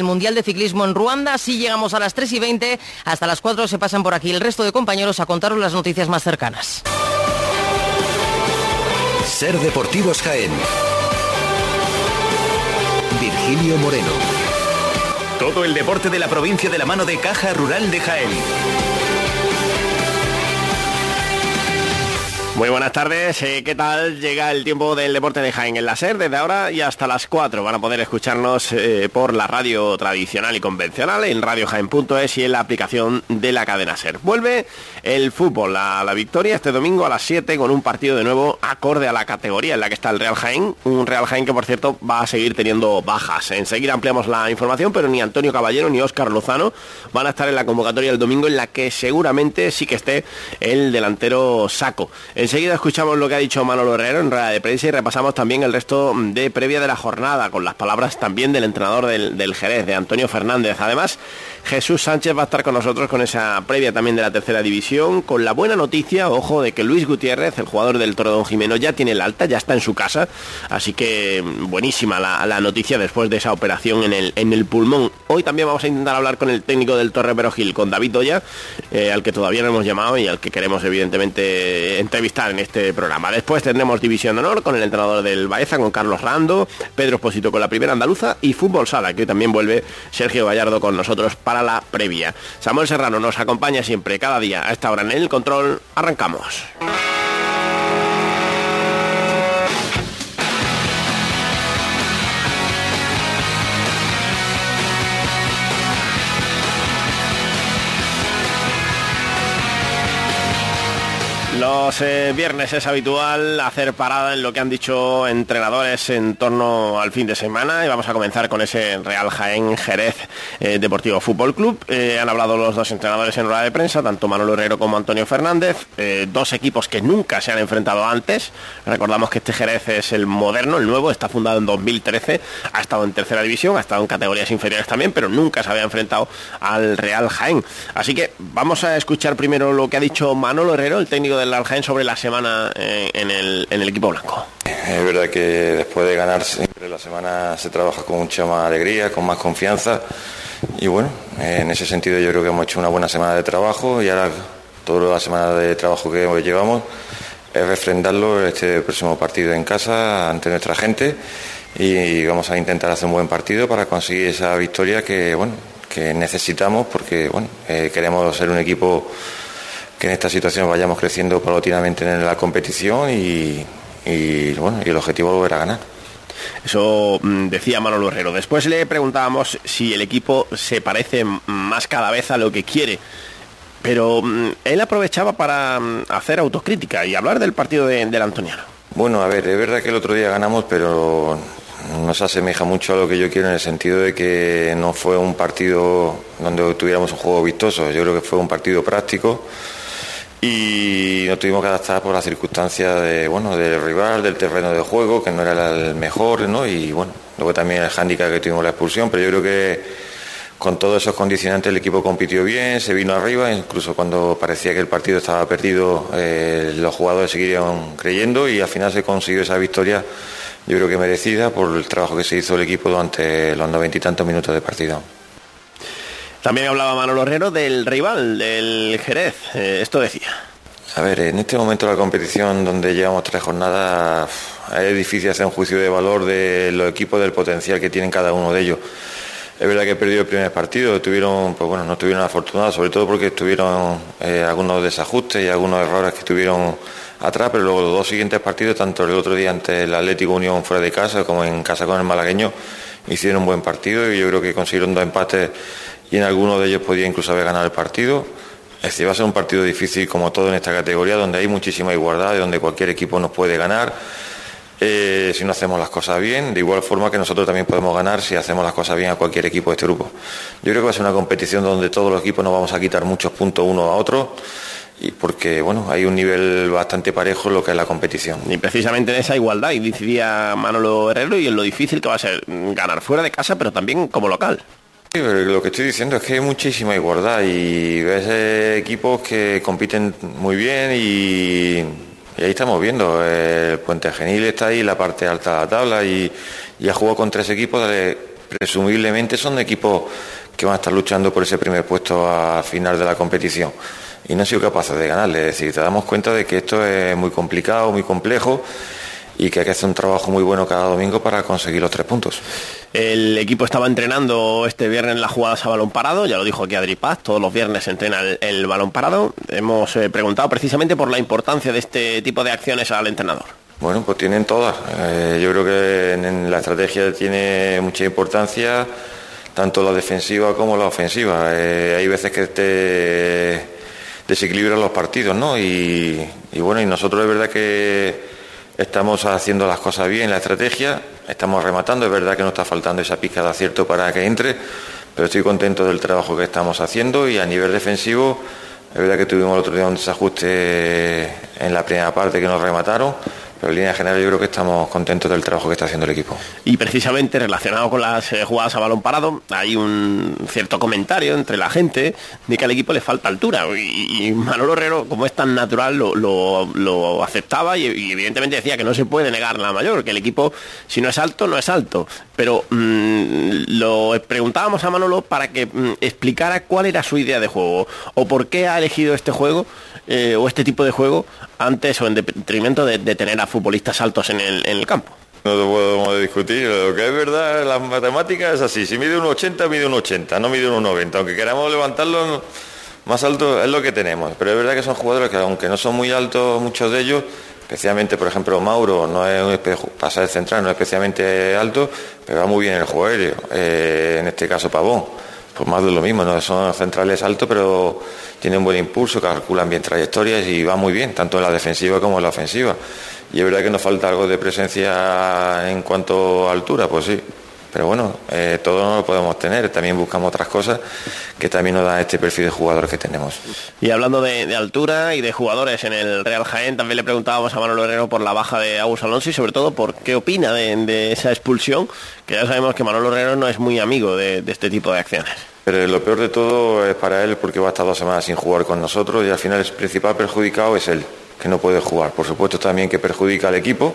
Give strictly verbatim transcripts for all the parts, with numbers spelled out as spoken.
El Mundial de Ciclismo en Ruanda. Si llegamos a las tres y veinte, hasta las cuatro se pasan por aquí el resto de compañeros a contaros las noticias más cercanas. Ser Deportivos Jaén. Virgilio Moreno. Todo el deporte de la provincia de la mano de Caja Rural de Jaén. Muy buenas tardes, eh, ¿qué tal? Llega el tiempo del deporte de Jaén en la SER, desde ahora y hasta las cuatro. Van a poder escucharnos eh, por la radio tradicional y convencional, en radio jaén punto es y en la aplicación de la cadena SER. Vuelve el fútbol a la victoria este domingo a las siete con un partido de nuevo acorde a la categoría en la que está el Real Jaén. Un Real Jaén que, por cierto, va a seguir teniendo bajas. Enseguida ampliamos la información, pero ni Antonio Caballero ni Óscar Lozano van a estar en la convocatoria del domingo, en la que seguramente sí que esté el delantero Saco. Enseguida escuchamos lo que ha dicho Manolo Herrero en rueda de prensa y repasamos también el resto de previa de la jornada, con las palabras también del entrenador del, del Jerez, de Antonio Fernández. Además, Jesús Sánchez va a estar con nosotros con esa previa también de la tercera división, con la buena noticia, ojo, de que Luis Gutiérrez, el jugador del Torredón Jimeno, ya tiene el alta, ya está en su casa, así que buenísima la, la noticia después de esa operación en el, en el pulmón. Hoy también vamos a intentar hablar con el técnico del Torre Perogil, con David Doya, eh, al que todavía no hemos llamado y al que queremos evidentemente entrevistar en este programa. Después tendremos División de Honor con el entrenador del Baeza, con Carlos Rando, Pedro Esposito con la primera andaluza y Fútbol Sala, que hoy también vuelve Sergio Gallardo con nosotros para la previa. Samuel Serrano nos acompaña siempre, cada día, a esta hora en el control. Arrancamos. Los eh, viernes es habitual hacer parada en lo que han dicho entrenadores en torno al fin de semana y vamos a comenzar con ese Real Jaén Jerez eh, Deportivo Fútbol Club. Eh, han hablado los dos entrenadores en rueda de prensa, tanto Manolo Herrero como Antonio Fernández, eh, dos equipos que nunca se han enfrentado antes. Recordamos que este Jerez es el moderno, el nuevo, está fundado en dos mil trece, ha estado en tercera división, ha estado en categorías inferiores también, pero nunca se había enfrentado al Real Jaén. Así que vamos a escuchar primero lo que ha dicho Manolo Herrero, el técnico del Real Jaén, sobre la semana en el, en el equipo blanco. Es verdad que después de ganar siempre la semana se trabaja con mucha más alegría, con más confianza y bueno, en ese sentido yo creo que hemos hecho una buena semana de trabajo y ahora toda la semana de trabajo que llevamos es refrendarlo este próximo partido en casa ante nuestra gente y vamos a intentar hacer un buen partido para conseguir esa victoria que bueno que necesitamos porque bueno eh, queremos ser un equipo que en esta situación vayamos creciendo paulatinamente en la competición y, y bueno y el objetivo es volver a ganar. Eso decía Manolo Herrero. Después le preguntábamos si el equipo se parece más cada vez a lo que quiere, pero él aprovechaba para hacer autocrítica y hablar del partido de, del Antoniano. Bueno, a ver, es verdad que el otro día ganamos, pero nos asemeja mucho a lo que yo quiero en el sentido de que no fue un partido donde tuviéramos un juego vistoso. Yo creo que fue un partido práctico y nos tuvimos que adaptar por las circunstancias de, bueno, del rival, del terreno de juego, que no era el mejor, ¿no? Y bueno, luego también el hándicap que tuvimos la expulsión, pero yo creo que con todos esos condicionantes el equipo compitió bien, se vino arriba, incluso cuando parecía que el partido estaba perdido, eh, los jugadores seguirían creyendo y al final se consiguió esa victoria, yo creo que merecida por el trabajo que se hizo el equipo durante los noventa y tantos minutos de partido. También hablaba Manolo Herrero del rival, del Jerez. Eh, esto decía. A ver, en este momento de la competición, donde llevamos tres jornadas, es difícil hacer un juicio de valor de los equipos, del potencial que tienen cada uno de ellos. Es verdad que perdió el primer partido, tuvieron, pues bueno, no estuvieron afortunados, sobre todo porque tuvieron eh, algunos desajustes y algunos errores que tuvieron atrás, pero luego los dos siguientes partidos, tanto el otro día ante el Atlético Unión fuera de casa como en casa con el malagueño, hicieron un buen partido y yo creo que consiguieron dos empates y en alguno de ellos podía incluso haber ganado el partido. Es decir, va a ser un partido difícil como todo en esta categoría, donde hay muchísima igualdad y donde cualquier equipo nos puede ganar eh, si no hacemos las cosas bien, de igual forma que nosotros también podemos ganar si hacemos las cosas bien a cualquier equipo de este grupo. Yo creo que va a ser una competición donde todos los equipos nos vamos a quitar muchos puntos uno a otro, y porque bueno, hay un nivel bastante parejo en lo que es la competición. Y precisamente en esa igualdad, y decidía Manolo Herrero, y en lo difícil que va a ser ganar fuera de casa, pero también como local. Sí, lo que estoy diciendo es que hay muchísima igualdad y ves eh, equipos que compiten muy bien y, y ahí estamos viendo, el Puente Genil está ahí en la parte alta de la tabla y, y ha jugado con tres equipos de presumiblemente son equipos que van a estar luchando por ese primer puesto a final de la competición. Y no han sido capaces de ganarle. Es decir, te damos cuenta de que esto es muy complicado, muy complejo, y que hay que hacer un trabajo muy bueno cada domingo para conseguir los tres puntos. El equipo estaba entrenando este viernes las jugadas a balón parado, ya lo dijo aquí Adri Paz, todos los viernes se entrena el, el balón parado. Hemos eh, preguntado precisamente por la importancia de este tipo de acciones al entrenador. Bueno, pues tienen todas. Eh, yo creo que en, en la estrategia tiene mucha importancia, tanto la defensiva como la ofensiva. Eh, hay veces que te desequilibran los partidos, ¿no? Y, y bueno, y nosotros es verdad que estamos haciendo las cosas bien, la estrategia, estamos rematando, es verdad que nos está faltando esa pizca de acierto para que entre, pero estoy contento del trabajo que estamos haciendo. Y a nivel defensivo, es verdad que tuvimos el otro día un desajuste en la primera parte que nos remataron, pero en línea general yo creo que estamos contentos del trabajo que está haciendo el equipo. Y precisamente relacionado con las eh, jugadas a balón parado, hay un cierto comentario entre la gente de que al equipo le falta altura, y, y Manolo Herrero, como es tan natural, lo, lo, lo aceptaba y, y evidentemente decía que no se puede negar la mayor, que el equipo, si no es alto, no es alto. Pero mmm, lo preguntábamos a Manolo para que mmm, explicara cuál era su idea de juego, o por qué ha elegido este juego, eh, o este tipo de juego, antes o en detrimento de, de tener a futbolistas altos en el, en el campo. No te podemos discutir, lo que es verdad, las matemáticas es así, si mide un ochenta, mide un ochenta, no mide un noventa, aunque queramos levantarlo más alto es lo que tenemos, pero es verdad que son jugadores que aunque no son muy altos muchos de ellos, especialmente por ejemplo Mauro, no es un espe- pasa de central, no es especialmente alto, pero va muy bien el juego aéreo, eh, en este caso Pavón, pues más de lo mismo, no son centrales altos, pero tienen buen impulso, calculan bien trayectorias y va muy bien, tanto en la defensiva como en la ofensiva. Y es verdad que nos falta algo de presencia en cuanto a altura, pues sí. Pero bueno, eh, todo no lo podemos tener, también buscamos otras cosas que también nos dan este perfil de jugador que tenemos. Y hablando de, de altura y de jugadores en el Real Jaén, también le preguntábamos a Manolo Herrero por la baja de Agus Alonso y sobre todo por qué opina de, de esa expulsión, que ya sabemos que Manolo Herrero no es muy amigo de, de este tipo de acciones. Pero lo peor de todo es para él porque va a estar dos semanas sin jugar con nosotros y al final el principal perjudicado es él, que no puede jugar. Por supuesto también que perjudica al equipo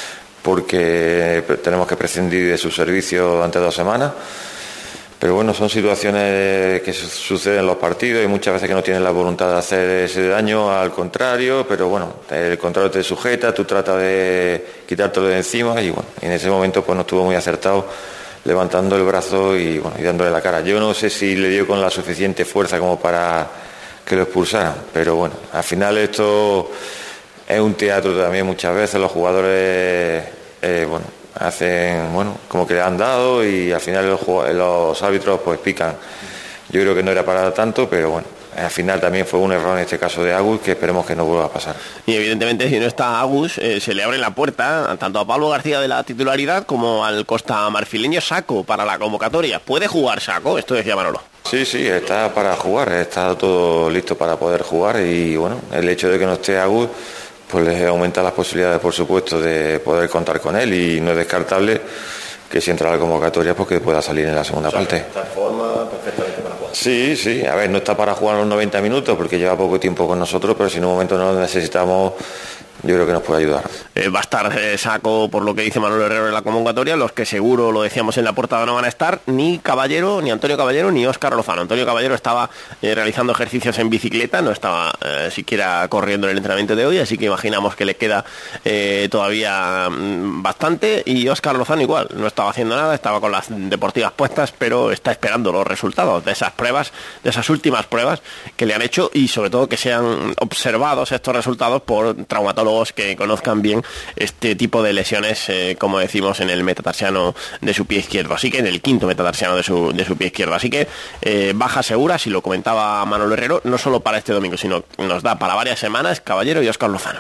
porque tenemos que prescindir de su servicio durante dos semanas. Pero bueno, son situaciones que suceden en los partidos y muchas veces que no tienen la voluntad de hacer ese daño, al contrario, pero bueno, el contrario te sujeta, tú tratas de quitártelo de encima y bueno, en ese momento pues no estuvo muy acertado levantando el brazo y bueno, y dándole la cara. Yo no sé si le dio con la suficiente fuerza como para que lo expulsaran, pero bueno, al final esto es un teatro también muchas veces, los jugadores eh, bueno, hacen, bueno, como que le han dado y al final los, los árbitros pues pican. Yo creo que no era para tanto, pero bueno, al final también fue un error en este caso de Agus que esperemos que no vuelva a pasar. Y evidentemente si no está Agus, eh, se le abre la puerta tanto a Pablo García de la titularidad como al Costa Marfileño Saco para la convocatoria. ¿Puede jugar Saco? Esto decía Manolo. Sí, sí, está para jugar, está todo listo para poder jugar y bueno, el hecho de que no esté Agus pues les aumenta las posibilidades, por supuesto, de poder contar con él y no es descartable que si entra a la convocatoria pues que pueda salir en la segunda, o sea, parte. Está en forma perfectamente para jugar. Sí, sí, a ver, no está para jugar los noventa minutos porque lleva poco tiempo con nosotros, pero si en un momento no lo necesitamos, yo creo que nos puede ayudar. Eh, va a estar eh, Saco, por lo que dice Manolo Herrero en la convocatoria, los que seguro, lo decíamos en la portada, no van a estar ni Caballero, ni Antonio Caballero, ni Óscar Lozano. Antonio Caballero estaba eh, realizando ejercicios en bicicleta, no estaba eh, siquiera corriendo en el entrenamiento de hoy, así que imaginamos que le queda eh, todavía mm, bastante, y Óscar Lozano igual, no estaba haciendo nada, estaba con las deportivas puestas, pero está esperando los resultados de esas pruebas, de esas últimas pruebas que le han hecho y sobre todo que sean observados estos resultados por traumatólogos que conozcan bien este tipo de lesiones, eh, como decimos, en el metatarsiano de su pie izquierdo, así que en el quinto metatarsiano de su, de su pie izquierdo, así que eh, baja segura, si lo comentaba Manolo Herrero, no solo para este domingo, sino nos da para varias semanas Caballero y Óscar Lozano.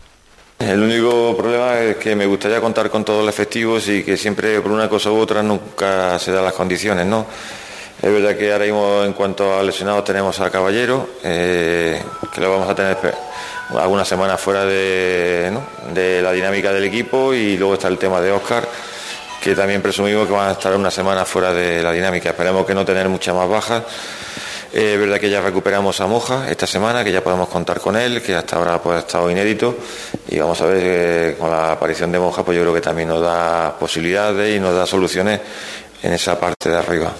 El único problema es que me gustaría contar con todos los efectivos y que siempre por una cosa u otra nunca se dan las condiciones, ¿no? Es verdad que ahora mismo en cuanto a lesionados tenemos a Caballero, eh, que lo vamos a tener algunas semanas fuera de, ¿no? de la dinámica del equipo, y luego está el tema de Óscar, que también presumimos que van a estar una semana fuera de la dinámica. Esperemos que no tener muchas más bajas. Eh, es verdad que ya recuperamos a Moja esta semana, que ya podemos contar con él, que hasta ahora pues, ha estado inédito, y vamos a ver que con la aparición de Moja pues yo creo que también nos da posibilidades y nos da soluciones en esa parte de arriba.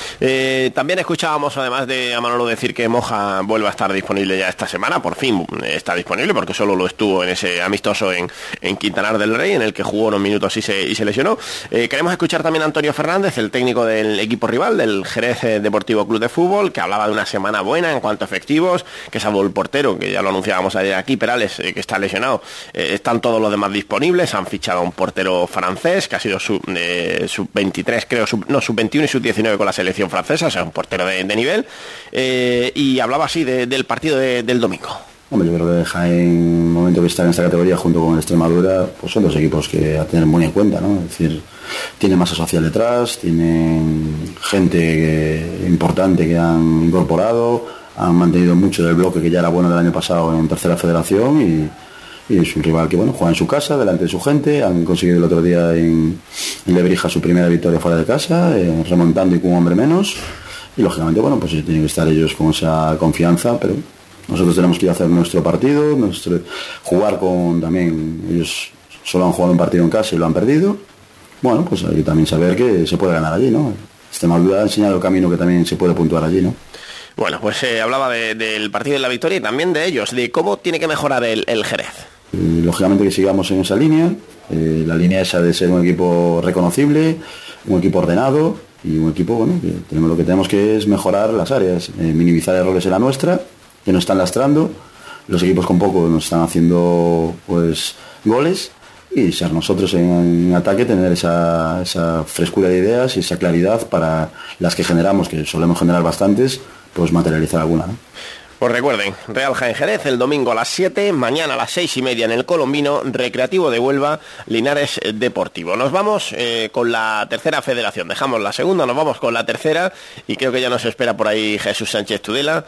Eh, también escuchábamos, además de a Manolo decir que Moja vuelve a estar disponible ya esta semana, por fin está disponible, porque solo lo estuvo en ese amistoso en, en Quintanar del Rey, en el que jugó unos minutos y se, y se lesionó. Eh, queremos escuchar también a Antonio Fernández, el técnico del equipo rival, del Jerez Deportivo Club de Fútbol, que hablaba de una semana buena en cuanto a efectivos, que salvo el portero, que ya lo anunciábamos ayer aquí, Perales, eh, que está lesionado, eh, están todos los demás disponibles. Han fichado a un portero francés, que ha sido sub, eh, sub veintitrés, creo, sub, no, sub veintiuno y sub diecinueve con la selección francesa, o sea, un portero de, de nivel, eh, y hablaba así de, del partido de, del domingo. Hombre, yo creo que Jaén, en el momento que está en esta categoría junto con el Extremadura, pues son dos equipos que a tener muy en cuenta, ¿no? Es decir, tiene masa social detrás, tienen gente que, importante que han incorporado, han mantenido mucho del bloque que ya era bueno del año pasado en tercera federación, y y es un rival que bueno juega en su casa, delante de su gente. Han conseguido el otro día en, en Lebrija su primera victoria fuera de casa, eh, remontando y con un hombre menos, y lógicamente bueno pues tienen que estar ellos con esa confianza, pero nosotros tenemos que ir a hacer nuestro partido, nuestro, jugar con también, ellos solo han jugado un partido en casa y lo han perdido. Bueno, pues hay que también saber que se puede ganar allí, ¿no? Extremadura ha enseñado el camino que también se puede puntuar allí, ¿no? Bueno, pues eh, hablaba de, del partido de la victoria y también de ellos, de cómo tiene que mejorar el, el Jerez. Eh, lógicamente que sigamos en esa línea, eh, la línea esa de ser un equipo reconocible, un equipo ordenado y un equipo, bueno, que tenemos, lo que tenemos que es mejorar las áreas, eh, minimizar errores en la nuestra, que nos están lastrando, los equipos con poco nos están haciendo pues goles, y ser nosotros en, en ataque tener esa, esa frescura de ideas y esa claridad para las que generamos, que solemos generar bastantes, pues materializar alguna, ¿no? Pues recuerden, Real Jaén Jerez el domingo a las siete, mañana a las seis y media en el Colombino, Recreativo de Huelva, Linares Deportivo. Nos vamos eh, con la tercera federación, dejamos la segunda, nos vamos con la tercera, y creo que ya nos espera por ahí Jesús Sánchez Tudela.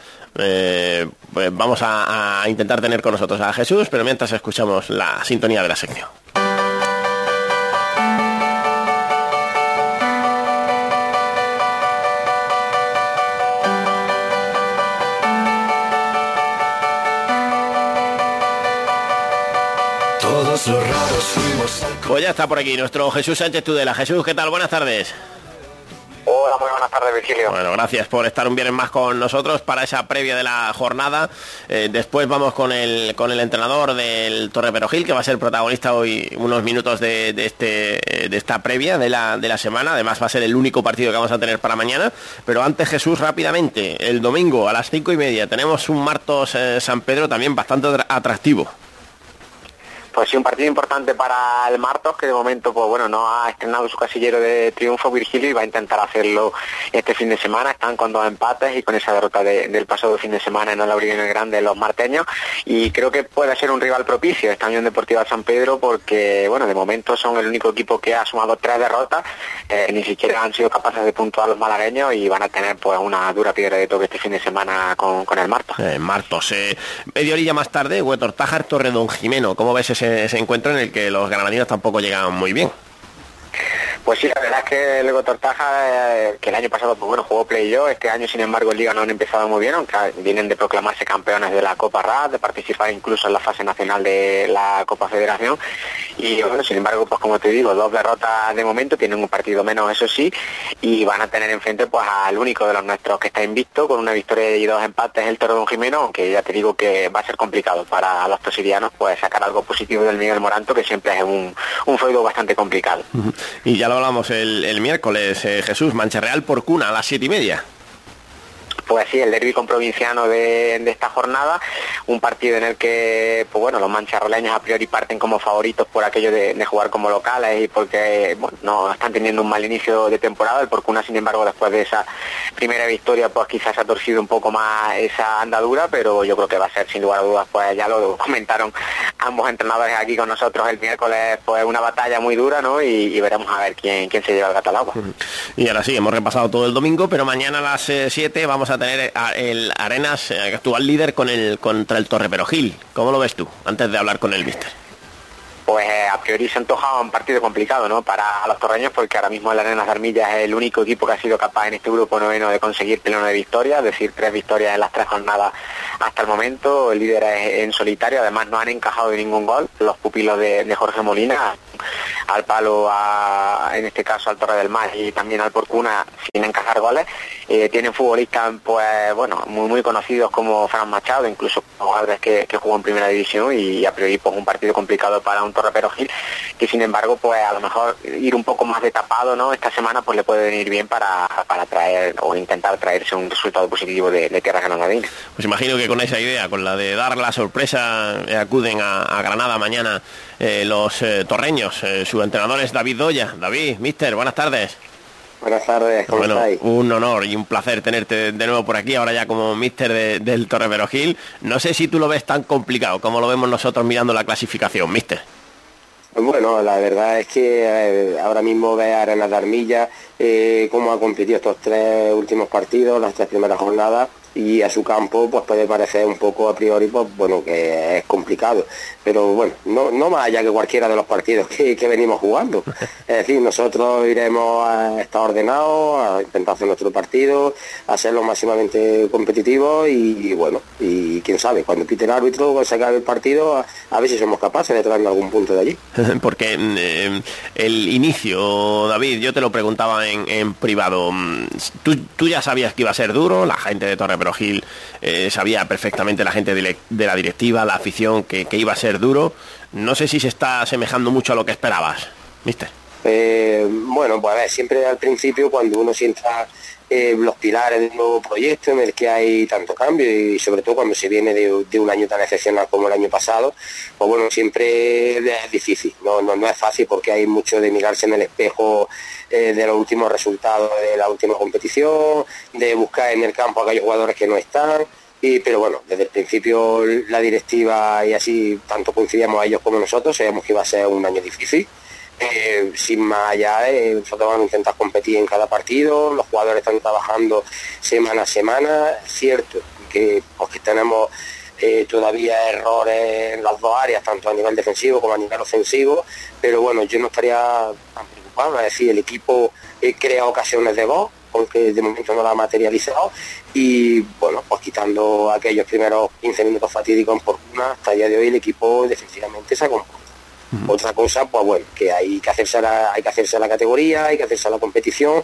Eh, pues vamos a, a intentar tener con nosotros a Jesús, pero mientras escuchamos la sintonía de la sección. Pues ya está por aquí nuestro Jesús Sánchez Tudela. Jesús, ¿qué tal? Buenas tardes. Hola, muy buenas tardes, Virgilio. Bueno, gracias por estar un viernes más con nosotros para esa previa de la jornada. Eh, después vamos con el con el entrenador del Torre Perojil, que va a ser protagonista hoy unos minutos de, de este de esta previa de la, de la semana. Además va a ser el único partido que vamos a tener para mañana. Pero antes, Jesús, rápidamente, el domingo a las cinco y media tenemos un Martos eh, San Pedro también bastante atractivo. Pues sí, un partido importante para el Martos, que de momento pues bueno no ha estrenado su casillero de triunfo, Virgilio, y va a intentar hacerlo este fin de semana. Están con dos empates y con esa derrota de, del pasado fin de semana en el Aurelio Grande los marteños, y creo que puede ser un rival propicio esta Unión Deportiva San Pedro, porque bueno, de momento son el único equipo que ha sumado tres derrotas, eh, ni siquiera han sido capaces de puntuar los malagueños, y van a tener pues una dura piedra de toque este fin de semana con, con el Martos. Eh, Martos, eh, media orilla más tarde, Huetor Tájar, Torredón Jimeno. ¿Cómo ves ese ese encuentro en el que los granadinos tampoco llegan muy bien? Pues sí, la verdad es que el Tortaja, eh, que el año pasado pues bueno jugó play-off, este año sin embargo en Liga no han empezado muy bien, aunque vienen de proclamarse campeones de la Copa R A D, de participar incluso en la fase nacional de la Copa Federación, y bueno, sin embargo, pues como te digo, dos derrotas de momento, tienen un partido menos, eso sí, y van a tener enfrente pues al único de los nuestros que está invicto, con una victoria y dos empates, el Torredón Jimeno, aunque ya te digo que va a ser complicado para los tosirianos pues sacar algo positivo del Miguel Moranto, que siempre es un, un feudo bastante complicado. Uh-huh. Y ya lo hablamos el, el miércoles, eh, Jesús, Mancha Real por Cuna a las siete y media. Pues sí, el derbi comprovinciano de, de esta jornada, un partido en el que, pues bueno, los mancharroleños a priori parten como favoritos por aquello de, de jugar como locales y porque, bueno, no están teniendo un mal inicio de temporada. El Porcuna, sin embargo, después de esa primera victoria, pues quizás ha torcido un poco más esa andadura, pero yo creo que va a ser, sin lugar a dudas, pues ya lo comentaron ambos entrenadores aquí con nosotros el miércoles, pues una batalla muy dura, ¿no? Y, y veremos a ver quién, quién se lleva el gato al agua. Y ahora sí, hemos repasado todo el domingo, pero mañana a las siete eh, vamos a tener el Arenas, eh, actual líder, con el contra el Torre Perojil. ¿Cómo lo ves tú, antes de hablar con el míster? Pues eh, a priori se antoja un partido complicado, ¿no?, para los torreños, porque ahora mismo el Arenas de Armilla es el único equipo que ha sido capaz en este grupo noveno de conseguir pleno de victorias, es decir, tres victorias en las tres jornadas hasta el momento. El líder es en solitario, además no han encajado de ningún gol los pupilos de, de Jorge Molina. al palo, a, en este caso al Torre del Mar y también al Porcuna, sin encajar goles. Eh, tienen futbolistas pues bueno muy muy conocidos como Fran Machado, incluso jugadores que, que jugó en primera división, y a priori pues un partido complicado para un Torre Perojil, que sin embargo pues a lo mejor ir un poco más de tapado, ¿no?, esta semana pues le puede venir bien para, para traer o intentar traerse un resultado positivo de, de tierras granadinas. Pues imagino que con esa idea, con la de dar la sorpresa, eh, acuden a, a Granada mañana eh, los eh, torreños. Eh, su entrenador es David Doya. David, mister, buenas tardes. Buenas tardes, ¿cómo bueno, estáis? Un honor y un placer tenerte de nuevo por aquí, ahora ya como míster de, del Torre Perojil. No sé si tú lo ves tan complicado como lo vemos nosotros mirando la clasificación, míster. Bueno, la verdad es que eh, ahora mismo ve a Arenas de Armilla eh, cómo ha competido estos tres últimos partidos, las tres primeras jornadas, y a su campo pues puede parecer un poco a priori pues bueno que es complicado, pero bueno, no, no más allá que cualquiera de los partidos que, que venimos jugando. Es decir, nosotros iremos a estar ordenados, a intentar hacer nuestro partido, a ser lo máximamente competitivos y, y bueno, y quién sabe, cuando pite el árbitro, cuando se acabe el partido, a, a ver si somos capaces de traernos algún punto de allí. Porque eh, el inicio, David, yo te lo preguntaba en, en privado, ¿Tú, tú ya sabías que iba a ser duro, la gente de Torre Perojil eh, sabía perfectamente, la gente de, de la directiva, la afición, que, que iba a ser duro. No sé si se está asemejando mucho a lo que esperabas, mister. Eh, bueno, pues a ver, siempre al principio cuando uno sienta eh, los pilares de un nuevo proyecto en el que hay tanto cambio y sobre todo cuando se viene de, de un año tan excepcional como el año pasado, pues bueno, siempre es difícil, no, no, no es fácil porque hay mucho de mirarse en el espejo eh, de los últimos resultados de la última competición, de buscar en el campo a aquellos jugadores que no están. Y, pero bueno, desde el principio la directiva y así tanto coincidíamos a ellos como nosotros, sabíamos que iba a ser un año difícil. Eh, sin más allá, eh, nosotros vamos a intentar competir en cada partido, los jugadores están trabajando semana a semana. Es cierto que, pues, que tenemos eh, todavía errores en las dos áreas, tanto a nivel defensivo como a nivel ofensivo, pero bueno, yo no estaría tan preocupado. Es decir, el equipo eh, crea ocasiones de gol, aunque de momento no la ha materializado, y bueno, pues quitando aquellos primeros quince minutos fatídicos en Porcuna, hasta el día de hoy el equipo defensivamente se ha comportado. Uh-huh. Otra cosa, pues bueno, que hay que hacerse a la, hay que hacerse a la categoría, hay que hacerse a la competición,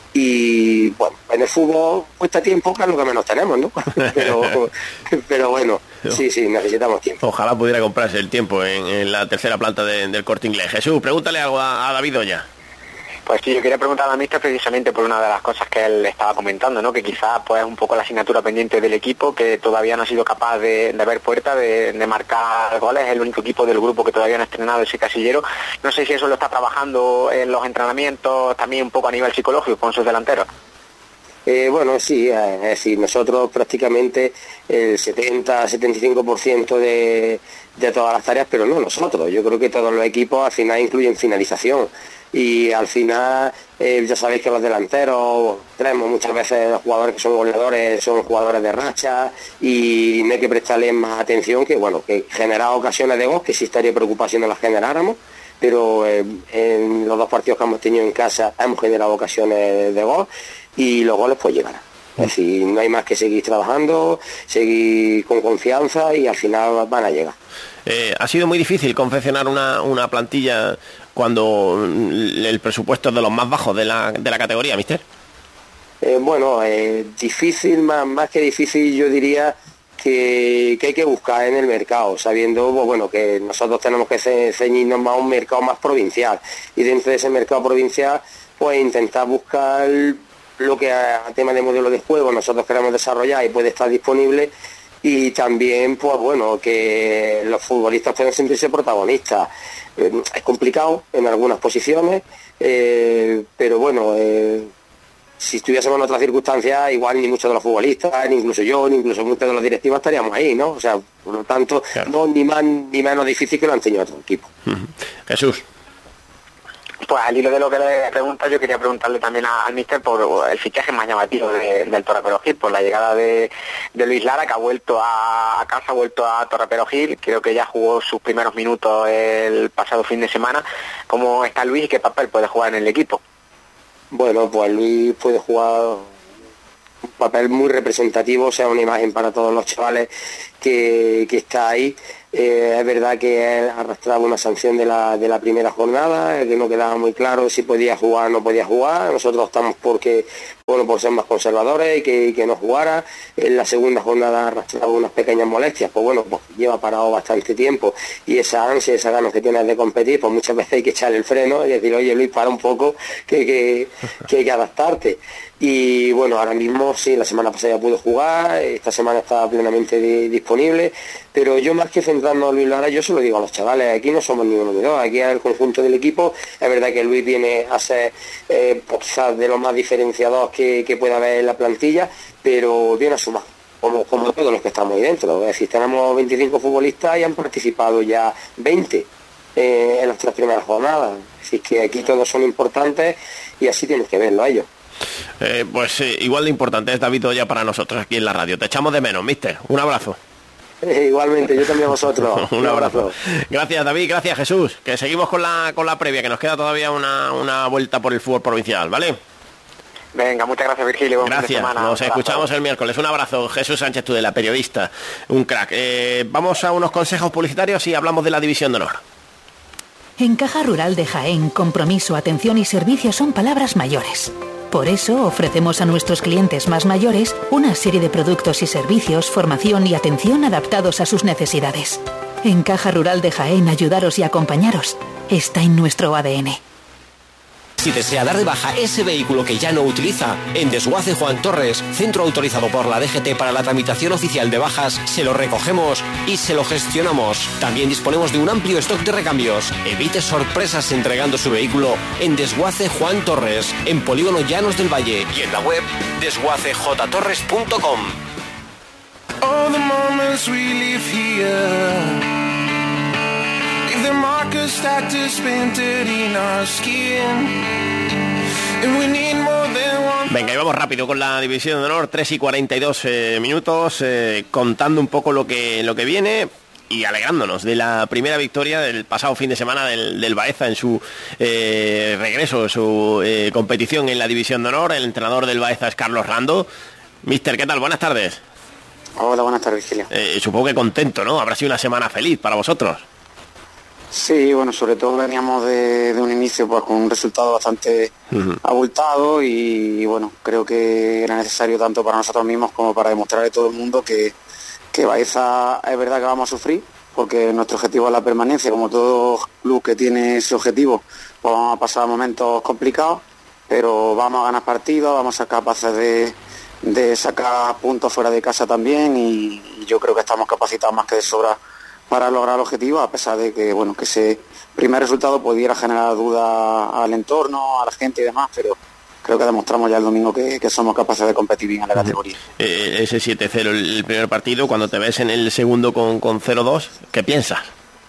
y bueno, en el fútbol cuesta tiempo, que es lo que menos tenemos, ¿no? pero, pero bueno, sí, sí, necesitamos tiempo. Ojalá pudiera comprarse el tiempo en, en la tercera planta de, del Corte Inglés. Jesús, pregúntale algo a, a David Oya. Pues sí, yo quería preguntar a míster precisamente por una de las cosas que él estaba comentando, ¿no? Que quizás pues un poco la asignatura pendiente del equipo, que todavía no ha sido capaz de, de ver puerta, de, de marcar goles, es el único equipo del grupo que todavía no ha estrenado ese casillero. No sé si eso lo está trabajando en los entrenamientos, también un poco a nivel psicológico con sus delanteros. Eh, bueno, sí, es decir, nosotros prácticamente el setenta a setenta y cinco por ciento de, de todas las tareas, pero no nosotros. Yo creo que todos los equipos al final incluyen finalización. Y al final, eh, ya sabéis que los delanteros tenemos muchas veces los jugadores que son goleadores, son jugadores de racha, y no hay que prestarles más atención que, bueno, que generar ocasiones de gol, que sí estaría preocupado si no las generáramos, pero eh, en los dos partidos que hemos tenido en casa hemos generado ocasiones de gol y los goles pues llegarán. Es decir, no hay más que seguir trabajando, seguir con confianza y al final van a llegar. Eh, ha sido muy difícil confeccionar una, una plantilla cuando el presupuesto es de los más bajos de la, de la categoría, mister. Eh, bueno, eh, difícil, más, más que difícil, yo diría que, que hay que buscar en el mercado, sabiendo pues, bueno, que nosotros tenemos que ce, ceñirnos más a un mercado más provincial, y dentro de ese mercado provincial pues intentar buscar lo que a, a tema de modelo de juego nosotros queremos desarrollar y puede estar disponible. Y también, pues bueno, que los futbolistas pueden sentirse protagonistas. Eh, es complicado en algunas posiciones, eh, pero bueno, eh, si estuviésemos en otras circunstancias, igual ni muchos de los futbolistas, ni incluso yo, ni incluso muchos de los directivos estaríamos ahí, ¿no? O sea, por lo tanto, claro, no ni más ni menos difícil que lo han tenido otros equipos. Uh-huh. Jesús. Pues al hilo de lo que le pregunta, yo quería preguntarle también al míster por el fichaje más llamativo de, del Torre Perojil, por la llegada de, de Luis Lara, que ha vuelto a, a casa, ha vuelto a Torre Perojil. Creo que ya jugó sus primeros minutos el pasado fin de semana. ¿Cómo está Luis y qué papel puede jugar en el equipo? Bueno, pues Luis puede jugar un papel muy representativo, o sea, una imagen para todos los chavales que, que está ahí. Eh, es verdad que él arrastraba una sanción de la, de la primera jornada, que no quedaba muy claro si podía jugar o no podía jugar. Nosotros estamos porque, bueno, por ser más conservadores y que, que no jugara. En la segunda jornada arrastraba unas pequeñas molestias, pues bueno, pues lleva parado bastante tiempo, y esa ansia, esa ganas que tienes de competir, pues muchas veces hay que echarle el freno y decir, oye Luis, para un poco, que, que, que hay que adaptarte. Y bueno, ahora mismo sí, la semana pasada ya pudo jugar, esta semana está plenamente di- disponible, pero yo más que centrarnos a Luis Lara, yo se lo digo a los chavales, aquí no somos ni uno ni dos, aquí es el conjunto del equipo. Es verdad que Luis viene a ser eh, pues quizás de los más diferenciados que, que pueda haber en la plantilla, pero viene a sumar, como, como todos los que estamos ahí dentro. Es decir, tenemos veinticinco futbolistas y han participado ya veinte eh, en las tres primeras jornadas, así que aquí todos son importantes y así tienes que verlo a ellos. Eh, pues eh, igual de importante es David Oya para nosotros aquí en la radio. Te echamos de menos, mister. Un abrazo. Eh, igualmente, yo también a vosotros. Un abrazo. Gracias, David. Gracias, Jesús. Que seguimos con la con la previa, que nos queda todavía una, una vuelta por el fútbol provincial, ¿vale? Venga, muchas gracias, Virgilio. Buen fin de Gracias, semana. nos escuchamos el miércoles. Un abrazo, Jesús Sánchez Tudela, periodista, un crack. Eh, vamos a unos consejos publicitarios y hablamos de la División de Honor. En Caja Rural de Jaén, compromiso, atención y servicio son palabras mayores. Por eso ofrecemos a nuestros clientes más mayores una serie de productos y servicios, formación y atención adaptados a sus necesidades. En Caja Rural de Jaén, ayudaros y acompañaros está en nuestro A D N. Si desea dar de baja ese vehículo que ya no utiliza, en Desguace Juan Torres, centro autorizado por la D G T para la tramitación oficial de bajas, se lo recogemos y se lo gestionamos. También disponemos de un amplio stock de recambios. Evite sorpresas entregando su vehículo en Desguace Juan Torres, en Polígono Llanos del Valle, y en la web desguace j torres punto com. All the moments we live here, the markers start to spin in our skin, and we need more than one. Venga, y vamos rápido con la División de Honor, tres y cuarenta y dos eh, minutos, eh, contando un poco lo que, lo que viene y alegrándonos de la primera victoria del pasado fin de semana del, del Baeza en su eh, regreso, su eh, competición en la División de Honor. El entrenador del Baeza es Carlos Rando. Mister, ¿qué tal? Buenas tardes. Hola, buenas tardes, Virgilio. Eh, supongo que contento, ¿no? Habrá sido una semana feliz para vosotros. Sí, bueno, sobre todo veníamos de, de un inicio pues con un resultado bastante uh-huh. abultado y, y bueno, creo que era necesario tanto para nosotros mismos como para demostrarle a todo el mundo que, que Baeza es verdad que vamos a sufrir, porque nuestro objetivo es la permanencia. Como todo club que tiene ese objetivo, pues vamos a pasar momentos complicados, pero vamos a ganar partidos, vamos a ser capaces de, de sacar puntos fuera de casa también, y, y yo creo que estamos capacitados más que de sobra para lograr el objetivo, a pesar de que bueno que ese primer resultado pudiera generar dudas al entorno, a la gente y demás, pero creo que demostramos ya el domingo que, que somos capaces de competir bien en la categoría. Eh, ese siete cero el primer partido, cuando te ves en el segundo con, con cero dos, ¿qué piensas?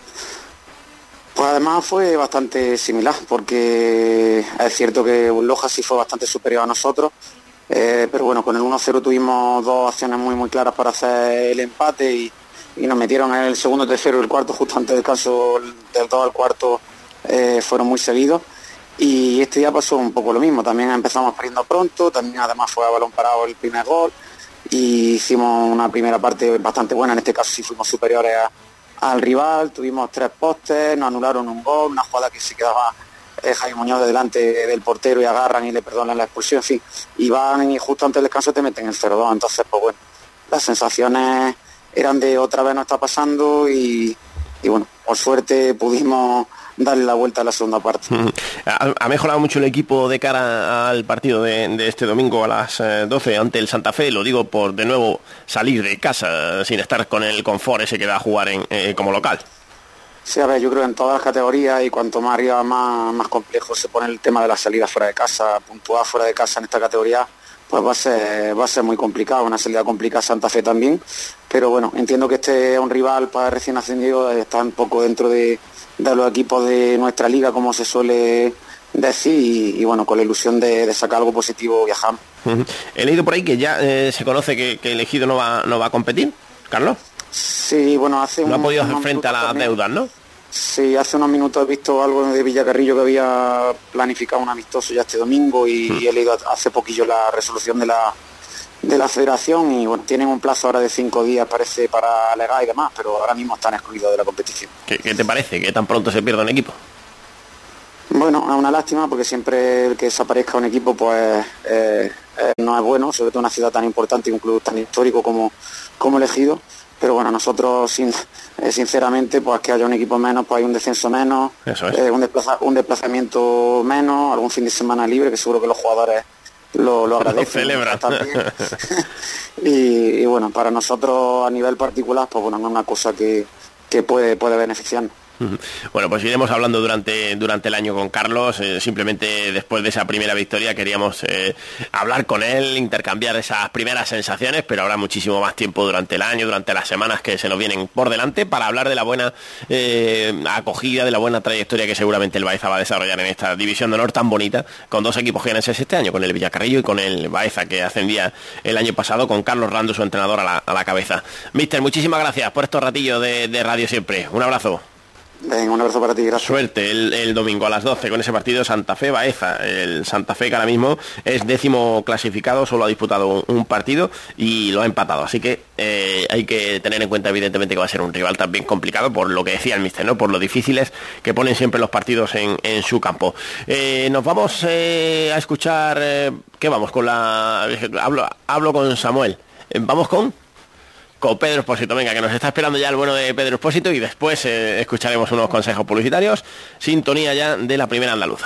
Pues además fue bastante similar, porque es cierto que Loja sí fue bastante superior a nosotros, eh, pero bueno, con el uno cero tuvimos dos acciones muy muy claras para hacer el empate y y nos metieron en el segundo, tercero y el cuarto, justo antes del caso del dos al cuarto, eh, fueron muy seguidos, y este día pasó un poco lo mismo. También empezamos perdiendo pronto, también además fue a balón parado el primer gol, y hicimos una primera parte bastante buena. En este caso sí fuimos superiores a, al rival, tuvimos tres postes, nos anularon un gol, una jugada que se quedaba eh, Jaime Muñoz de delante del portero y agarran y le perdonan la expulsión, en fin, y van y justo antes del descanso te meten el cero dos. Entonces pues bueno, las sensaciones eran de otra vez no está pasando, y, y bueno, por suerte pudimos darle la vuelta a la segunda parte. Ha, ha mejorado mucho el equipo de cara al partido de, de este domingo a las doce ante el Santa Fe. Lo digo por de nuevo salir de casa sin estar con el confort ese que da a jugar en, eh, como local. Sí, a ver, yo creo que en todas las categorías, y cuanto más arriba más, más complejo se pone el tema de la salida fuera de casa, puntuar fuera de casa en esta categoría, pues va a ser va a ser muy complicado, una salida complicada Santa Fe también, pero bueno, entiendo que este es un rival para recién ascendido, está un poco dentro de, de los equipos de nuestra liga, como se suele decir, y, y bueno, con la ilusión de, de sacar algo positivo viajamos. Uh-huh. He leído por ahí que ya eh, se conoce que, que el Ejido no va no va a competir, Carlos. Sí, bueno, hace no un, ha podido hacer frente a las también. deudas, ¿no? Sí, hace unos minutos he visto algo de Villacarrillo, que había planificado un amistoso ya este domingo, y, uh-huh. y he leído hace poquillo la resolución de la de la federación y bueno, tienen un plazo ahora de cinco días parece para alegar y demás, pero ahora mismo están excluidos de la competición. ¿Qué, qué te parece? ¿Que tan pronto se pierde un equipo? Bueno, es una lástima porque siempre el que desaparezca un equipo pues eh, eh, no es bueno, sobre todo una ciudad tan importante y un club tan histórico como, como elegido. Pero bueno, nosotros sin, eh, sinceramente pues que haya un equipo menos, pues hay un descenso menos, Eso es. eh, un, desplaza, un desplazamiento menos, algún fin de semana libre que seguro que los jugadores lo, lo agradecen. Lo celebran. y, y bueno, para nosotros a nivel particular pues bueno, no es una cosa que, que puede, puede beneficiarnos. Bueno, pues iremos hablando durante, durante el año con Carlos. Eh, simplemente después de esa primera victoria queríamos eh, hablar con él, intercambiar esas primeras sensaciones, pero habrá muchísimo más tiempo durante el año, durante las semanas que se nos vienen por delante, para hablar de la buena eh, acogida, de la buena trayectoria que seguramente el Baeza va a desarrollar en esta división de honor tan bonita, con dos equipos jienenses este año, con el Villacarrillo y con el Baeza, que ascendía el año pasado, con Carlos Rando, su entrenador, a la, a la cabeza. Mister, muchísimas gracias por estos ratillos de, de radio siempre. Un abrazo. Venga, un abrazo para ti, gracias. Suerte el, el domingo a las doce con ese partido Santa Fe Baeza. El Santa Fe, que ahora mismo es décimo clasificado, solo ha disputado un, un partido y lo ha empatado, así que eh, hay que tener en cuenta evidentemente que va a ser un rival también complicado, por lo que decía el míster, ¿no? Por lo difíciles que ponen siempre los partidos en, en su campo. Eh, nos vamos eh, a escuchar eh, ¿qué vamos? Con la hablo, hablo con Samuel. Eh, vamos con con Pedro Expósito, venga, que nos está esperando ya el bueno de Pedro Expósito, y después eh, escucharemos unos consejos publicitarios. Sintonía ya de la primera andaluza.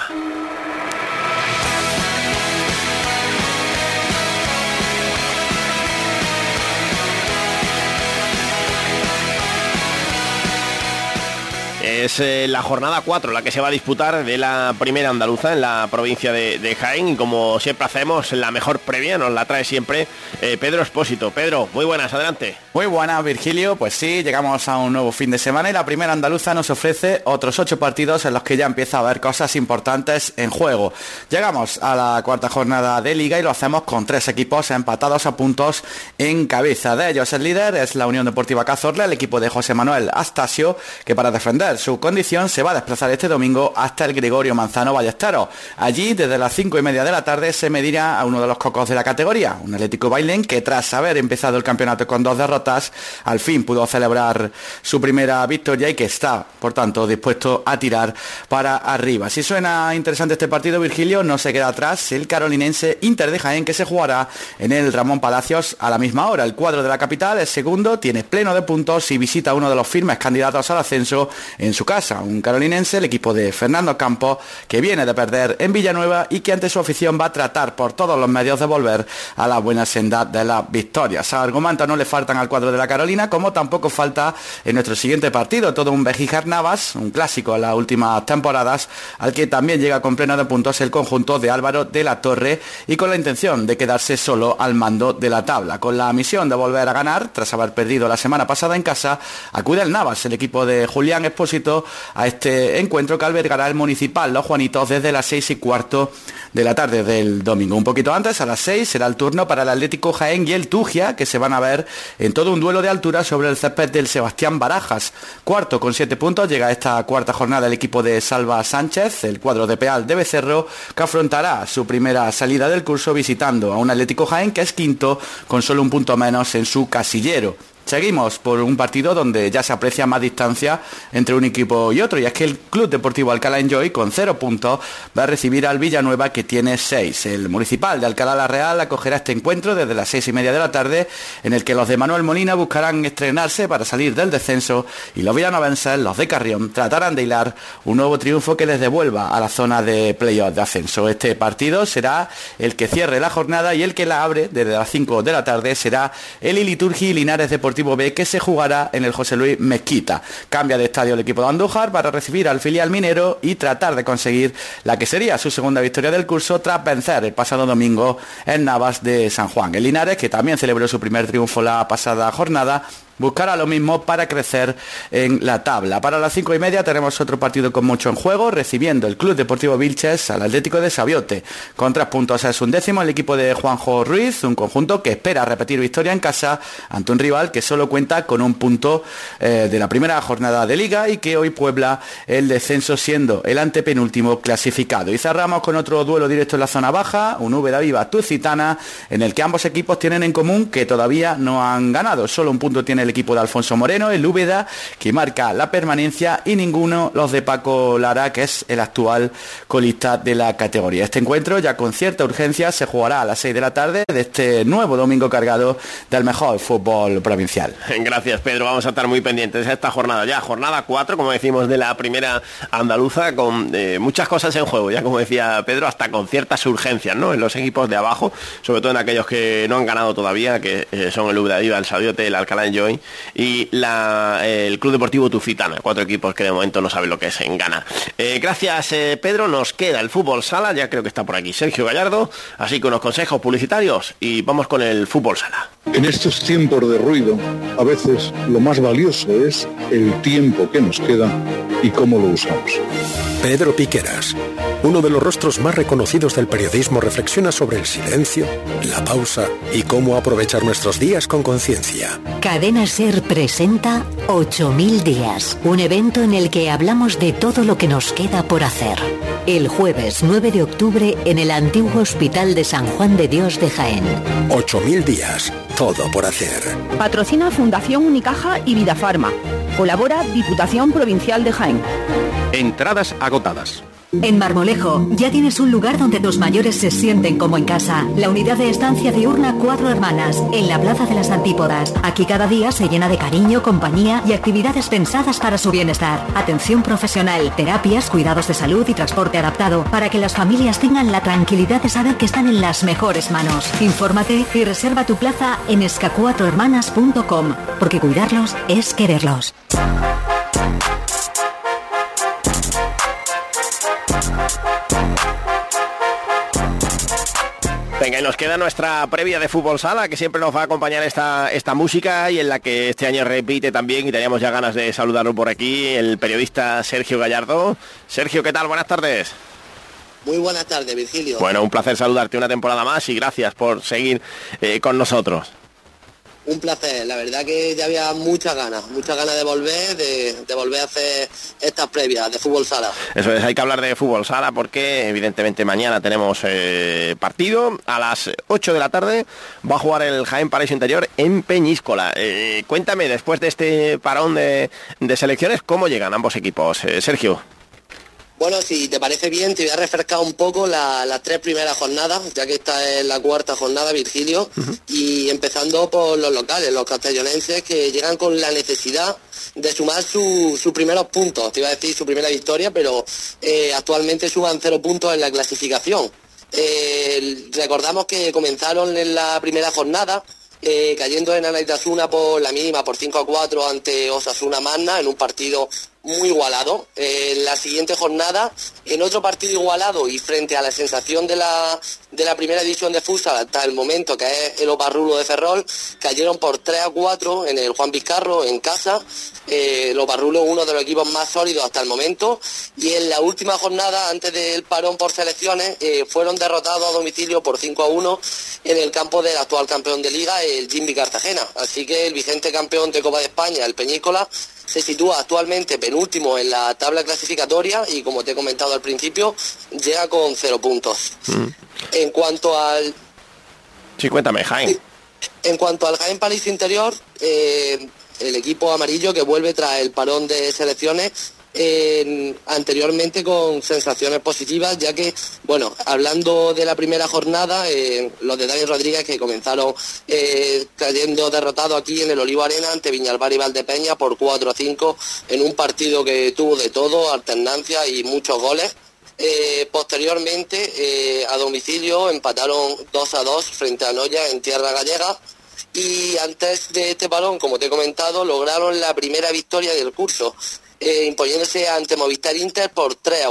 Es eh, la jornada cuatro la que se va a disputar de la primera andaluza en la provincia de, de Jaén, y como siempre hacemos, la mejor previa nos la trae siempre eh, Pedro Expósito. Pedro, muy buenas, adelante. Muy buenas, Virgilio. Pues sí, llegamos a un nuevo fin de semana y la primera andaluza nos ofrece otros ocho partidos en los que ya empieza a haber cosas importantes en juego. Llegamos a la cuarta jornada de Liga y lo hacemos con tres equipos empatados a puntos en cabeza. De ellos el líder es la Unión Deportiva Cazorla, el equipo de José Manuel Astasio, que para defender su condición se va a desplazar este domingo hasta el Gregorio Manzano Ballesteros. Allí, desde las cinco y media de la tarde, se medirá a uno de los cocos de la categoría, un Atlético Bailén que, tras haber empezado el campeonato con dos derrotas, al fin pudo celebrar su primera victoria y que está, por tanto, dispuesto a tirar para arriba. Si suena interesante este partido, Virgilio, no se queda atrás el carolinense Inter de Jaén, que se jugará en el Ramón Palacios a la misma hora. El cuadro de la capital es segundo, tiene pleno de puntos y visita a uno de los firmes candidatos al ascenso en su casa, un carolinense, el equipo de Fernando Campos, que viene de perder en Villanueva y que ante su afición va a tratar por todos los medios de volver a la buena senda de las victorias. Argumentos no le faltan al cuadro de la Carolina, como tampoco falta en nuestro siguiente partido, todo un Bejijar Navas, un clásico en las últimas temporadas, al que también llega con pleno de puntos el conjunto de Álvaro de la Torre, y con la intención de quedarse solo al mando de la tabla. Con la misión de volver a ganar, tras haber perdido la semana pasada en casa, acude el Navas, el equipo de Julián Expósito, a este encuentro que albergará el Municipal Los Juanitos desde las seis y cuarto de la tarde del domingo. Un poquito antes, a las seis, será el turno para el Atlético Jaén y el Tugia, que se van a ver en todo un duelo de altura sobre el césped del Sebastián Barajas. Cuarto con siete puntos, llega a esta cuarta jornada el equipo de Salva Sánchez, el cuadro de Peal de Becerro, que afrontará su primera salida del curso visitando a un Atlético Jaén que es quinto con solo un punto menos en su casillero. Seguimos por un partido donde ya se aprecia más distancia entre un equipo y otro, y es que el Club Deportivo Alcalá Enjoy, con cero puntos, va a recibir al Villanueva, que tiene seis. El Municipal de Alcalá la Real acogerá este encuentro desde las seis y media de la tarde, en el que los de Manuel Molina buscarán estrenarse para salir del descenso, y los villanovenses, los de Carrión, tratarán de hilar un nuevo triunfo que les devuelva a la zona de playoff de ascenso. Este partido será el que cierre la jornada, y el que la abre desde las cinco de la tarde será el Iliturgi Linares Deportivo B, que se jugará en el José Luis Mezquita. Cambia de estadio el equipo de Andújar para recibir al filial minero y tratar de conseguir la que sería su segunda victoria del curso, tras vencer el pasado domingo en Navas de San Juan. El Linares, que también celebró su primer triunfo la pasada jornada, buscará lo mismo para crecer en la tabla. Para las cinco y media tenemos otro partido con mucho en juego, recibiendo el Club Deportivo Vilches al Atlético de Sabiote. Con tres puntos es un décimo el equipo de Juanjo Ruiz, un conjunto que espera repetir victoria en casa ante un rival que solo cuenta con un punto eh, de la primera jornada de Liga y que hoy puebla el descenso siendo el antepenúltimo clasificado. Y cerramos con otro duelo directo en la zona baja, un Úbeda Viva Tucitana, en el que ambos equipos tienen en común que todavía no han ganado. Solo un punto tiene el equipo de Alfonso Moreno, el Úbeda, que marca la permanencia, y ninguno los de Paco Lara, que es el actual colista de la categoría. Este encuentro, ya con cierta urgencia, se jugará a las seis de la tarde de este nuevo domingo cargado del mejor fútbol provincial. Gracias, Pedro. Vamos a estar muy pendientes de esta jornada ya, jornada cuatro, como decimos, de la primera andaluza, con eh, muchas cosas en juego, ya como decía Pedro, hasta con ciertas urgencias, ¿no?, en los equipos de abajo, sobre todo en aquellos que no han ganado todavía, que eh, son el Úbeda Viva, el Sabiote, el Alcalá de Joy y la, eh, el Club Deportivo Tucitana, cuatro equipos que de momento no saben lo que es en gana. Eh, gracias, eh, Pedro. Nos queda el fútbol sala, ya creo que está por aquí Sergio Gallardo, así que unos consejos publicitarios y vamos con el fútbol sala. En estos tiempos de ruido, a veces lo más valioso es el tiempo que nos queda y cómo lo usamos. Pedro Piqueras, uno de los rostros más reconocidos del periodismo, reflexiona sobre el silencio, la pausa y cómo aprovechar nuestros días con conciencia. Cadena SER presenta ocho mil días, un evento en el que hablamos de todo lo que nos queda por hacer. El jueves nueve de octubre en el antiguo Hospital de San Juan de Dios de Jaén. ocho mil días, todo por hacer. Patrocina Fundación Unicaja y Vidafarma. Colabora Diputación Provincial de Jaén. Entradas agotadas. En Marmolejo ya tienes un lugar donde tus mayores se sienten como en casa. La unidad de estancia diurna Cuatro Hermanas, en la Plaza de las Antípodas. Aquí cada día se llena de cariño, compañía y actividades pensadas para su bienestar. Atención profesional, terapias, cuidados de salud y transporte adaptado para que las familias tengan la tranquilidad de saber que están en las mejores manos. Infórmate y reserva tu plaza en esca cuatro hermanas punto com, porque cuidarlos es quererlos. Venga, y nos queda nuestra previa de fútbol sala, que siempre nos va a acompañar esta, esta música, y en la que este año repite también, y teníamos ya ganas de saludarlo por aquí, el periodista Sergio Gallardo. Sergio, ¿qué tal? Buenas tardes. Muy buenas tardes, Virgilio. Bueno, un placer saludarte una temporada más y gracias por seguir eh, con nosotros. Un placer, la verdad que ya había muchas ganas, muchas ganas de volver, de, de volver a hacer estas previas de fútbol sala. Eso es, hay que hablar de fútbol sala porque evidentemente mañana tenemos eh, partido a las ocho de la tarde, va a jugar el Jaén Paraíso Interior en Peñíscola. Eh, cuéntame, después de este parón de, de selecciones, ¿cómo llegan ambos equipos? Eh, Sergio. Bueno, si te parece bien, te voy a refrescar un poco la, las tres primeras jornadas, ya que esta es la cuarta jornada, Virgilio, uh-huh. Y empezando por los locales, los castellonenses, que llegan con la necesidad de sumar sus su primeros puntos, te iba a decir su primera victoria, pero eh, actualmente suman cero puntos en la clasificación. Eh, recordamos que comenzaron en la primera jornada, eh, cayendo en Anaitasuna por la mínima, por cinco a cuatro ante Osasuna Magna, en un partido muy igualado. En eh, la siguiente jornada, en otro partido igualado y frente a la sensación de la, de la primera edición de futsal hasta el momento, que es el Oparrulo de Ferrol, cayeron por tres a cuatro en el Juan Vizcarro en casa. Eh, el Oparrulo, uno de los equipos más sólidos hasta el momento, y en la última jornada, antes del parón por selecciones, eh, fueron derrotados a domicilio por cinco a uno en el campo del actual campeón de Liga, el Jimbi Cartagena. Así que el vigente campeón de Copa de España, el Peñíscola, se sitúa actualmente penúltimo en la tabla clasificatoria y, como te he comentado al principio, llega con cero puntos. Mm. En cuanto al... Sí, cuéntame, Jaén. En cuanto al Jaén Paraíso Interior, eh, el equipo amarillo que vuelve tras el parón de selecciones, eh, anteriormente con sensaciones positivas, ya que, bueno, hablando de la primera jornada, eh, los de Dani Rodríguez, que comenzaron eh, cayendo derrotados aquí en el Olivo Arena ante Viñalbal y Valdepeña por cuatro a cinco, en un partido que tuvo de todo, alternancia y muchos goles. Eh, posteriormente, eh, a domicilio, empataron dos a dos frente a Noya en tierra gallega. Y antes de este parón, como te he comentado, lograron la primera victoria del curso, eh, imponiéndose ante Movistar Inter por tres a uno.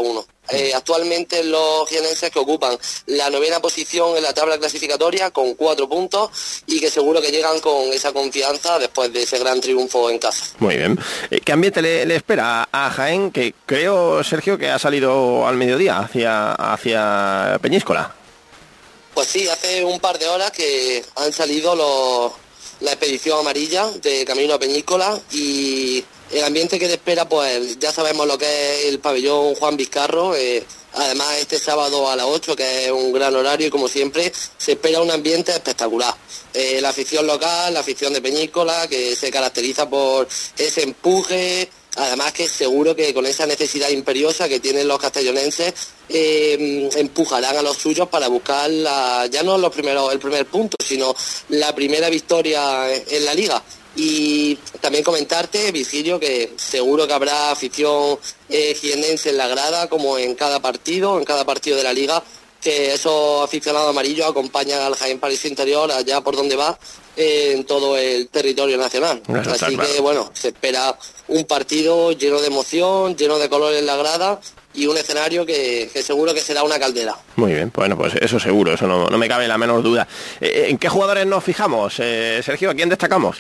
Eh, actualmente los jienenses que ocupan la novena posición en la tabla clasificatoria con cuatro puntos y que seguro que llegan con esa confianza después de ese gran triunfo en casa. Muy bien. ¿Qué ambiente le, le espera a Jaén, que creo, Sergio, que ha salido al mediodía hacia, hacia Peñíscola? Pues sí, hace un par de horas que han salido los, la expedición amarilla de camino a Peñíscola y el ambiente que te espera, pues ya sabemos lo que es el pabellón Juan Vizcarro. Eh, además, este sábado a las ocho, que es un gran horario, y como siempre, se espera un ambiente espectacular. Eh, la afición local, la afición de Peñíscola, que se caracteriza por ese empuje, además que seguro que con esa necesidad imperiosa que tienen los castellonenses, eh, empujarán a los suyos para buscar la, ya no los primeros, el primer punto, sino la primera victoria en la liga. Y también comentarte, Virgilio, que seguro que habrá afición eh, jiennense en la grada, como en cada partido, en cada partido de la liga, que esos aficionados amarillos acompañan al Jaén Paraíso Interior allá por donde va, eh, en todo el territorio nacional. Eso Así que, claro. bueno, se espera un partido lleno de emoción, lleno de color en la grada y un escenario que, que seguro que será una caldera. Muy bien, bueno, pues eso seguro, eso no, no me cabe la menor duda. Eh, ¿En qué jugadores nos fijamos, eh, Sergio? ¿A quién destacamos?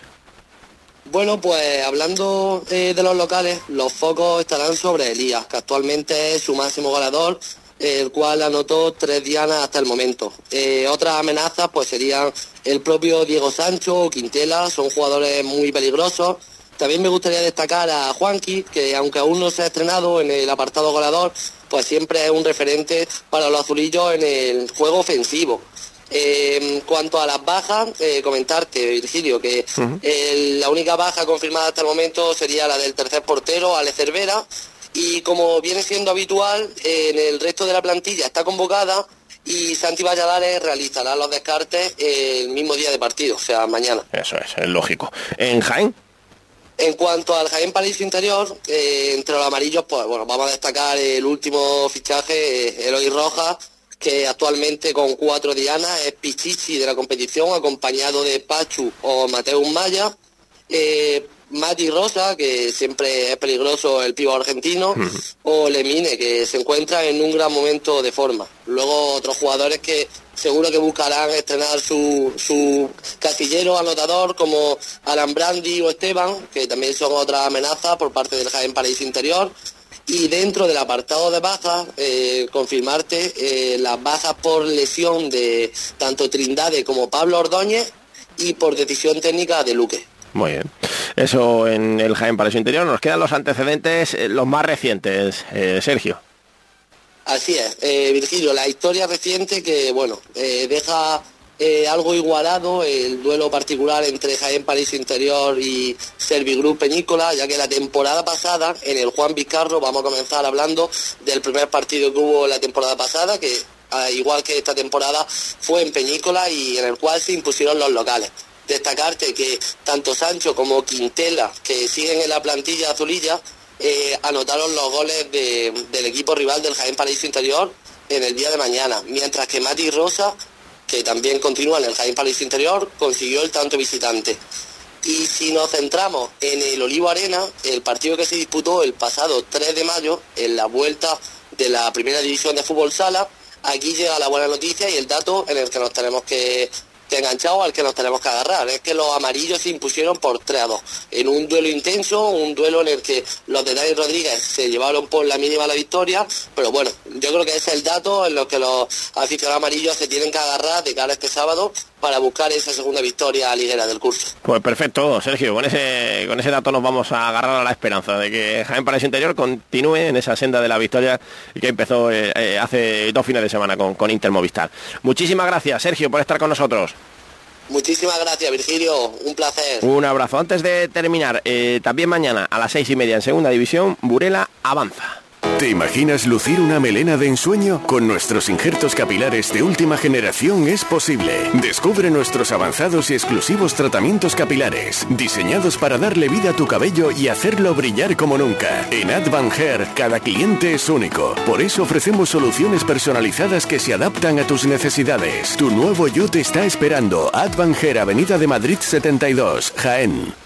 Bueno, pues hablando eh, de los locales, los focos estarán sobre Elías, que actualmente es su máximo goleador, el cual anotó tres dianas hasta el momento. Eh, otras amenazas pues serían el propio Diego Sancho o Quintela, son jugadores muy peligrosos. También me gustaría destacar a Juanqui, que aunque aún no se ha estrenado en el apartado goleador, pues siempre es un referente para los azulillos en el juego ofensivo. Eh, en cuanto a las bajas, eh, comentarte, Virgilio, que uh-huh. eh, la única baja confirmada hasta el momento sería la del tercer portero, Ale Cervera, y como viene siendo habitual, eh, en el resto de la plantilla está convocada y Santi Valladares realizará los descartes eh, el mismo día de partido, o sea, mañana. Eso es, es lógico. ¿En Jaén? En cuanto al Jaén Paraíso Interior, eh, entre los amarillos, pues bueno, vamos a destacar el último fichaje, eh, Eloy Rojas, que actualmente con cuatro dianas es pichichi de la competición, acompañado de Pachu o Mateus Maya. Eh, Mati Rosa, que siempre es peligroso el pivo argentino, uh-huh. o Lemine, que se encuentra en un gran momento de forma. Luego otros jugadores que seguro que buscarán estrenar su, su casillero anotador, como Alan Brandi o Esteban, que también son otras amenazas por parte del Jaén Paraíso Interior. Y dentro del apartado de bajas, eh, confirmarte eh, las bajas por lesión de tanto Trindade como Pablo Ordóñez y por decisión técnica de Luque. Muy bien. Eso en el Jaén Paraíso Interior. Nos quedan los antecedentes, eh, los más recientes, eh, Sergio. Así es, eh, Virgilio, la historia reciente que, bueno, eh, deja eh, algo igualado el duelo particular entre Jaén Paraíso Interior y Servigroup Peñíscola, ya que la temporada pasada, en el Juan Vizcarro, vamos a comenzar hablando del primer partido que hubo la temporada pasada, que al igual que esta temporada fue en Peñíscola y en el cual se impusieron los locales. Destacarte que tanto Sancho como Quintela, que siguen en la plantilla azulilla, eh, anotaron los goles de, del equipo rival del Jaén Paraíso Interior en el día de mañana, mientras que Mati Rosa, que también continúa en el Jaén Paraíso Interior, consiguió el tanto visitante. Y si nos centramos en el Olivo Arena, el partido que se disputó el pasado tres de mayo, en la vuelta de la primera división de fútbol sala, aquí llega la buena noticia y el dato en el que nos tenemos que... enganchado al que nos tenemos que agarrar, es que los amarillos se impusieron por tres a dos, en un duelo intenso, un duelo en el que los de Dani Rodríguez se llevaron por la mínima la victoria, pero bueno, yo creo que ese es el dato en lo que los aficionados amarillos se tienen que agarrar de cara a este sábado para buscar esa segunda victoria liguera del curso. Pues perfecto, Sergio, con ese con ese dato nos vamos a agarrar a la esperanza de que Jaén Paraíso Interior continúe en esa senda de la victoria que empezó eh, eh, hace dos fines de semana con, con Inter Movistar. Muchísimas gracias, Sergio, por estar con nosotros. Muchísimas gracias, Virgilio, un placer. Un abrazo. Antes de terminar, eh, también mañana a las seis y media en Segunda División, Burela avanza. ¿Te imaginas lucir una melena de ensueño? Con nuestros injertos capilares de última generación es posible. Descubre nuestros avanzados y exclusivos tratamientos capilares, diseñados para darle vida a tu cabello y hacerlo brillar como nunca. En Advan Hair, cada cliente es único. Por eso ofrecemos soluciones personalizadas que se adaptan a tus necesidades. Tu nuevo yo te está esperando. Advan Hair, Avenida de Madrid setenta y dos, Jaén.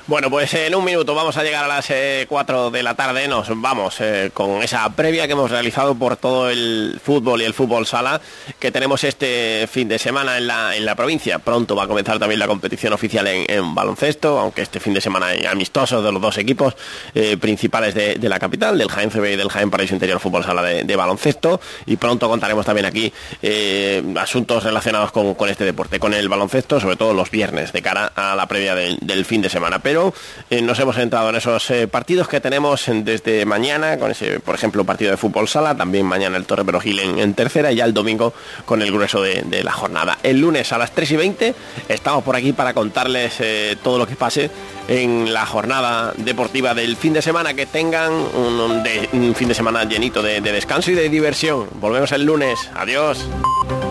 Bueno, pues en un minuto vamos a llegar a las eh, cuatro de la tarde, nos vamos eh, con esa previa que hemos realizado por todo el fútbol y el fútbol sala que tenemos este fin de semana en la, en la provincia. Pronto va a comenzar también la competición oficial en, en baloncesto, aunque este fin de semana hay amistosos de los dos equipos eh, principales de, de la capital, del Jaén C B y del Jaén Paraíso Interior Fútbol Sala de, de baloncesto, y pronto contaremos también aquí eh, asuntos relacionados con, con este deporte, con el baloncesto, sobre todo los viernes de cara a la previa del, del fin de semana. Pero eh, nos hemos centrado en esos eh, partidos que tenemos desde mañana, con ese, por ejemplo, partido de fútbol sala, también mañana el Torre Perogil en, en tercera, y ya el domingo con el grueso de, de la jornada. El lunes a las tres y veinte estamos por aquí para contarles eh, todo lo que pase en la jornada deportiva del fin de semana. Que tengan un, un, de, un fin de semana llenito de, de descanso y de diversión. Volvemos el lunes. Adiós.